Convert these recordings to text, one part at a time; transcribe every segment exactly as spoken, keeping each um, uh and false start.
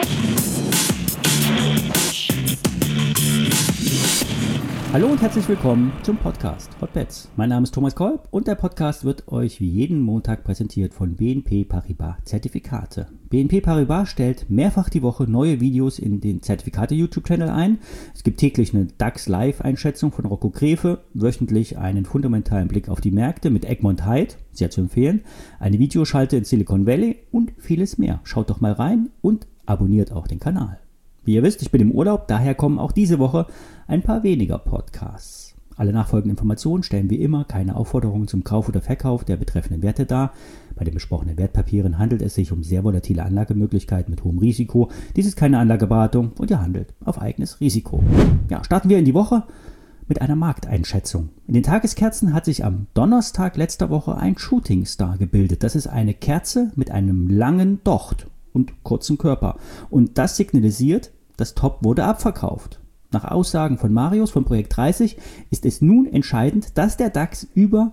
Hallo und herzlich willkommen zum Podcast Hotbets. Mein Name ist Thomas Kolb und der Podcast wird euch wie jeden Montag präsentiert von B N P Paribas Zertifikate. B N P Paribas stellt mehrfach die Woche neue Videos in den Zertifikate-YouTube-Channel ein. Es gibt täglich eine DAX-Live-Einschätzung von Rocco Grefe, wöchentlich einen fundamentalen Blick auf die Märkte mit Egmont Hyde, sehr zu empfehlen, eine Videoschalte in Silicon Valley und vieles mehr. Schaut doch mal rein und abonniert auch den Kanal. Wie ihr wisst, ich bin im Urlaub, daher kommen auch diese Woche ein paar weniger Podcasts. Alle nachfolgenden Informationen stellen wie immer keine Aufforderungen zum Kauf oder Verkauf der betreffenden Werte dar. Bei den besprochenen Wertpapieren handelt es sich um sehr volatile Anlagemöglichkeiten mit hohem Risiko. Dies ist keine Anlageberatung und ihr handelt auf eigenes Risiko. Ja, starten wir in die Woche mit einer Markteinschätzung. In den Tageskerzen hat sich am Donnerstag letzter Woche ein Shooting Star gebildet. Das ist eine Kerze mit einem langen Docht und kurzen Körper. Und das signalisiert, das Top wurde abverkauft. Nach Aussagen von Marius von Projekt dreißig ist es nun entscheidend, dass der DAX über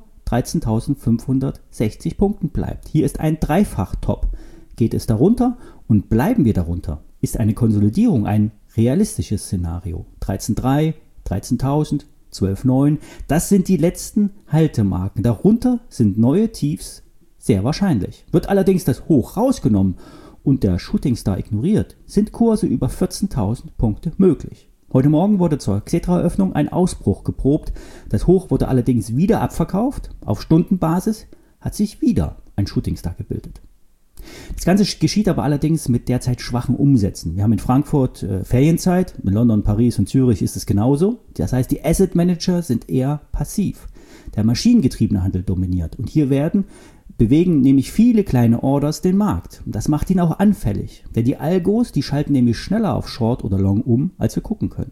dreizehntausendfünfhundertsechzig Punkten bleibt. Hier ist ein Dreifach-Top. Geht es darunter und bleiben wir darunter, ist eine Konsolidierung ein realistisches Szenario. dreizehn Komma drei, dreizehntausend, zwölf Komma neun, das sind die letzten Haltemarken. Darunter sind neue Tiefs sehr wahrscheinlich. Wird allerdings das Hoch rausgenommen und der Shooting Star ignoriert, sind Kurse über vierzehntausend Punkte möglich. Heute Morgen wurde zur Xetra-Eröffnung ein Ausbruch geprobt. Das Hoch wurde allerdings wieder abverkauft. Auf Stundenbasis hat sich wieder ein Shooting Star gebildet. Das Ganze geschieht aber allerdings mit derzeit schwachen Umsätzen. Wir haben in Frankfurt äh, Ferienzeit, in London, Paris und Zürich ist es genauso. Das heißt, die Asset Manager sind eher passiv. Der maschinengetriebene Handel dominiert und hier werden bewegen nämlich viele kleine Orders den Markt. Und das macht ihn auch anfällig, denn die Algos, die schalten nämlich schneller auf Short oder Long um, als wir gucken können.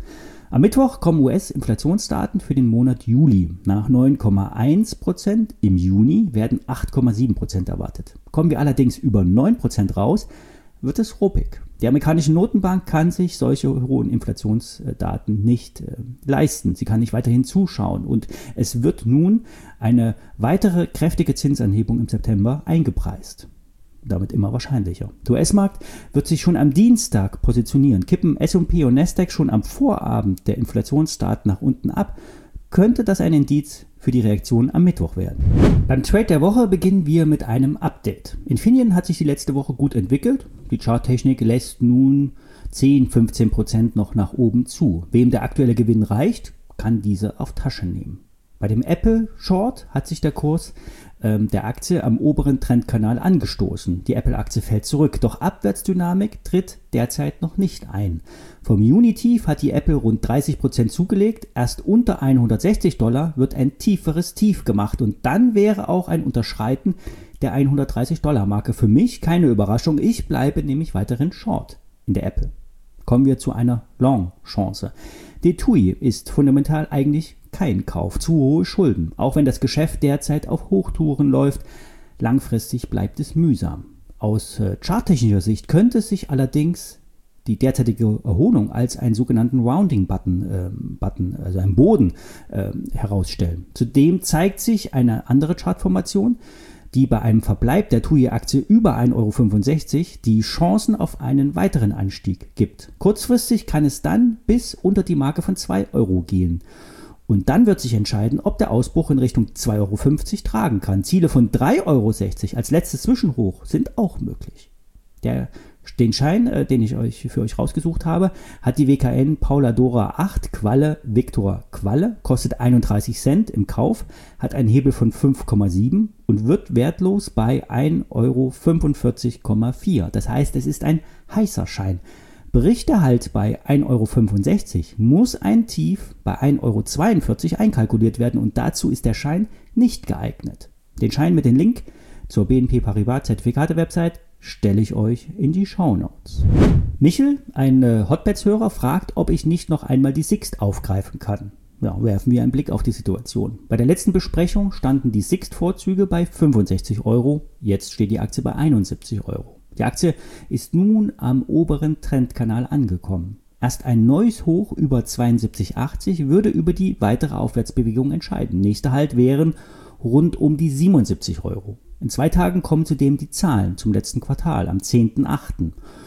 Am Mittwoch kommen U S-Inflationsdaten für den Monat Juli. Nach neun Komma eins Prozent im Juni werden acht Komma sieben Prozent erwartet. Kommen wir allerdings über neun Prozent raus, wird es ruppig. Die amerikanische Notenbank kann sich solche hohen Inflationsdaten nicht äh, leisten. Sie kann nicht weiterhin zuschauen und es wird nun eine weitere kräftige Zinsanhebung im September eingepreist. Damit immer wahrscheinlicher. Der U S-Markt wird sich schon am Dienstag positionieren. Kippen S und P und Nasdaq schon am Vorabend der Inflationsdaten nach unten ab, könnte das ein Indiz für die Reaktion am Mittwoch werden. Beim Trade der Woche beginnen wir mit einem Update. Infineon hat sich die letzte Woche gut entwickelt. Die Charttechnik lässt nun zehn, fünfzehn Prozent noch nach oben zu. Wem der aktuelle Gewinn reicht, kann diese auf Tasche nehmen. Bei dem Apple Short hat sich der Kurs ähm, der Aktie am oberen Trendkanal angestoßen. Die Apple-Aktie fällt zurück, doch Abwärtsdynamik tritt derzeit noch nicht ein. Vom Juni-Tief hat die Apple rund dreißig Prozent zugelegt. Erst unter hundertsechzig Dollar wird ein tieferes Tief gemacht und dann wäre auch ein Unterschreiten der hundertdreißig Dollar Marke für mich keine Überraschung. Ich bleibe nämlich weiterhin Short in der Apple. Kommen wir zu einer Long-Chance. Die T U I ist fundamental eigentlich kein Kauf, zu hohe Schulden. Auch wenn das Geschäft derzeit auf Hochtouren läuft, langfristig bleibt es mühsam. Aus äh, charttechnischer Sicht könnte es sich allerdings die derzeitige Erholung als einen sogenannten Rounding-Button, äh, Button, also einen Boden, äh, herausstellen. Zudem zeigt sich eine andere Chartformation, die bei einem Verbleib der T U I-Aktie über ein Euro fünfundsechzig die Chancen auf einen weiteren Anstieg gibt. Kurzfristig kann es dann bis unter die Marke von zwei Euro gehen. Und dann wird sich entscheiden, ob der Ausbruch in Richtung zwei Euro fünfzig tragen kann. Ziele von drei Euro sechzig als letztes Zwischenhoch sind auch möglich. Der, den Schein, äh, den ich euch für euch rausgesucht habe, hat die W K N Paula Dora acht Qualle Victor Qualle, kostet einunddreißig Cent im Kauf, hat einen Hebel von fünf Komma sieben und wird wertlos bei ein Euro fünfundvierzig Komma vier. Das heißt, es ist ein heißer Schein. Bricht der Halt bei ein Euro fünfundsechzig, muss ein Tief bei ein Euro zweiundvierzig einkalkuliert werden und dazu ist der Schein nicht geeignet. Den Schein mit dem Link zur B N P Paribas Zertifikate-Website stelle ich euch in die Shownotes. Michel, ein äh, Hotbets-Hörer, fragt, ob ich nicht noch einmal die Sixt aufgreifen kann. Ja, werfen wir einen Blick auf die Situation. Bei der letzten Besprechung standen die Sixt-Vorzüge bei fünfundsechzig Euro, jetzt steht die Aktie bei einundsiebzig Euro. Die Aktie ist nun am oberen Trendkanal angekommen. Erst ein neues Hoch über zweiundsiebzig achtzig würde über die weitere Aufwärtsbewegung entscheiden. Nächster Halt wären rund um die siebenundsiebzig Euro. In zwei Tagen kommen zudem die Zahlen zum letzten Quartal am zehnten achten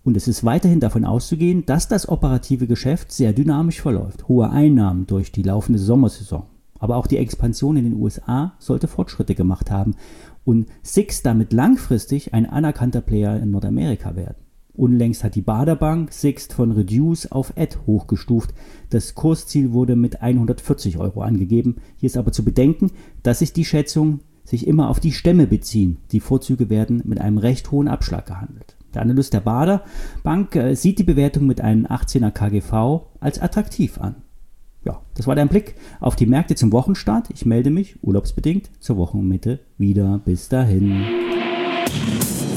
Und es ist weiterhin davon auszugehen, dass das operative Geschäft sehr dynamisch verläuft. Hohe Einnahmen durch die laufende Sommersaison. Aber auch die Expansion in den U S A sollte Fortschritte gemacht haben und Sixt damit langfristig ein anerkannter Player in Nordamerika werden. Unlängst hat die Baderbank Sixt von Reduce auf Add hochgestuft. Das Kursziel wurde mit hundertvierzig Euro angegeben. Hier ist aber zu bedenken, dass sich die Schätzungen sich immer auf die Stämme beziehen. Die Vorzüge werden mit einem recht hohen Abschlag gehandelt. Der Analyst der Baderbank äh, sieht die Bewertung mit einem achtzehner K G V als attraktiv an. Ja, das war dein Blick auf die Märkte zum Wochenstart. Ich melde mich urlaubsbedingt zur Wochenmitte wieder. Bis dahin.